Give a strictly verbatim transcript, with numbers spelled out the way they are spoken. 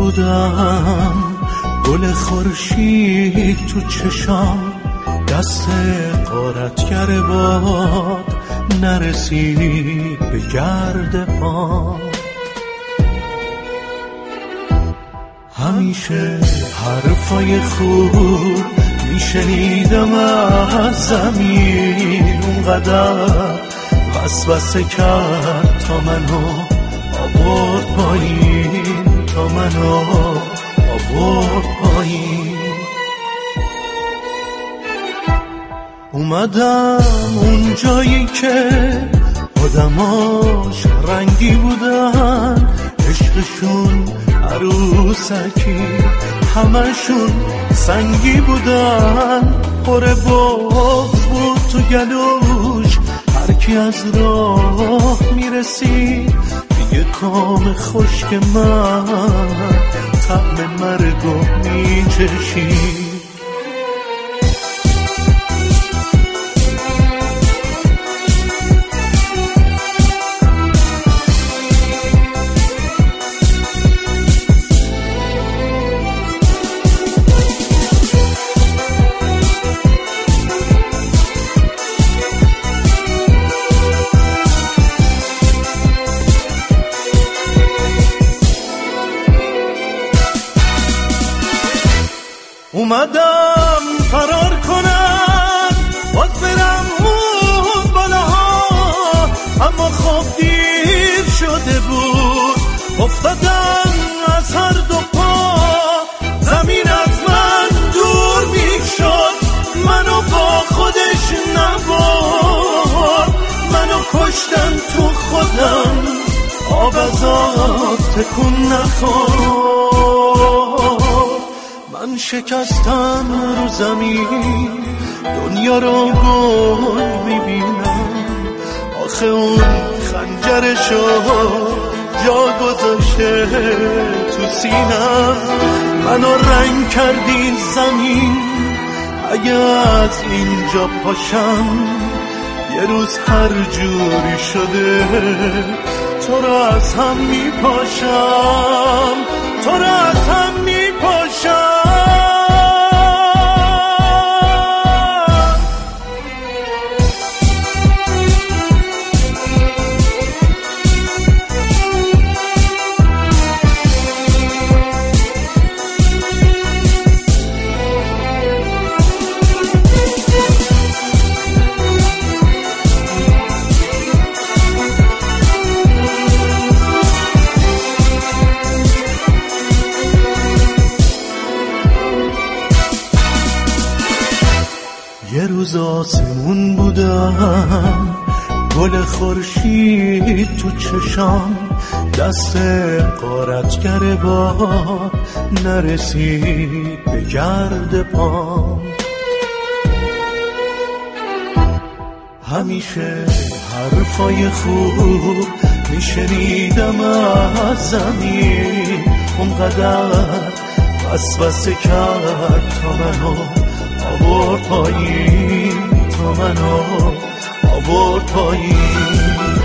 بودم، گل خورشید تو چشام، دست غارتگر باد نرسید به گرد پام. همیشه حرفای خوب میشنیدم از زمین، اونقدر وسوسه کرد تا منو آورد پایین، تا منو آورد پایین. اومدم اون جایی که آدماش رنگی بودن، عشقشون عروسکی، همشون سنگی بودن، پر بغض بود تو گلوش، هر کی از راه میرسید دیگه کام خشک من طعم مرگو میچشید. اومدم فرار کنم، باز برم اون بالاها، اما خب دیر شده بود، افتادم از هر دو پا، زمین از من دور میشد، منو با خودش نبرد، منو کشتن تو خودم، آب از آب تکون نخورد. من شکستم رو زمین، دنیا رو گل میبینم، آخه اون خنجرشو جا گذاشته تو سینم. منو رنگ کردی زمین، اگه از اینجا پاشم یه روز هر جوری شده تو رو از هم میپاشم، تو رو از هم میپاشم. یه روز آسمون بودم، گل خورشید تو چشام، دست غارتگر باد نرسید به گرد پام. همیشه حرفای خوب میشنیدم از زمین، اونقدر وسوسه کرد تا منو آورد پایین، تا منو آورد پایین.